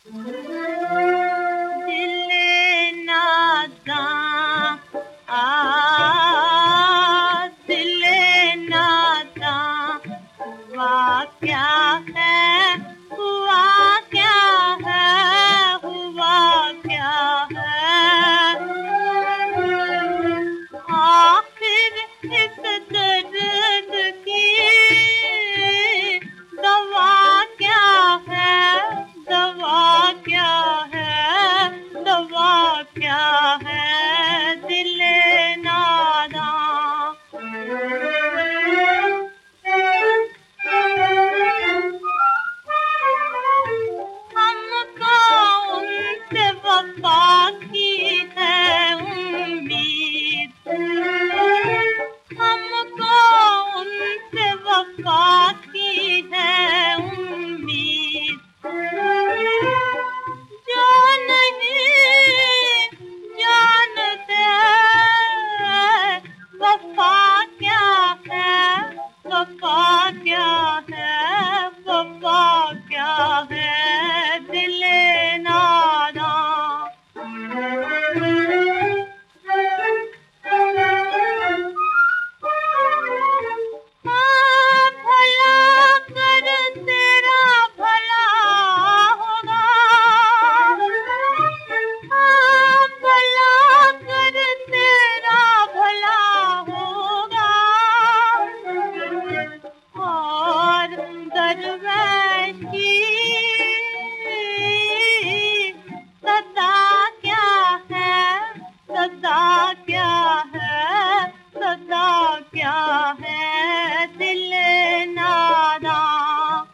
दिल नादां दिल नादां हुआ क्या है, हुआ क्या है, हुआ क्या है। आखिर इस दर्द की दवा क्या है, दवा क्या है, दवा क्या है। दिल नादां हमको उनसे वफा की है उम्मीद, हमको उनसे वफा की है उम्मीद। जो नहीं जानते वफा क्या है, वफा क्या है, वफा क्या है। दिल नादां हाँ भला कर तेरा भला होगा, हाँ भला कर तेरा भला होगा। और दरवेश की सदा क्या है, सदा क्या है, सदा क्या है। दिल नादां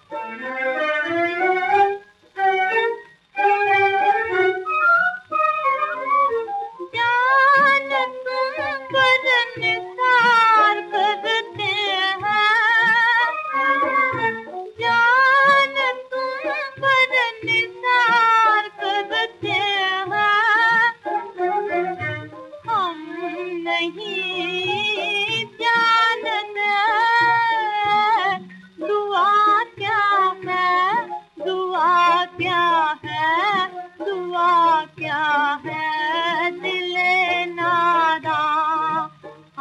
जान तुम पर निसार करते हैं, जान तुम पर निसार करते हैं। हम नहीं जानते दुआ क्या है, दुआ क्या है, दुआ क्या है। दिल नादां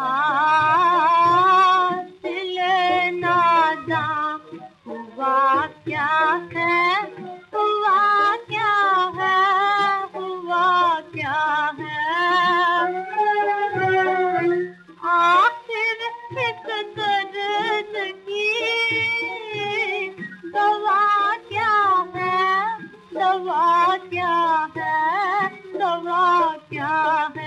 दिल नादां हुआ क्या है, हुआ क्या है, हुआ क्या है। आखिर इस दर्द की दवा क्या है, दवा क्या है, दवा क्या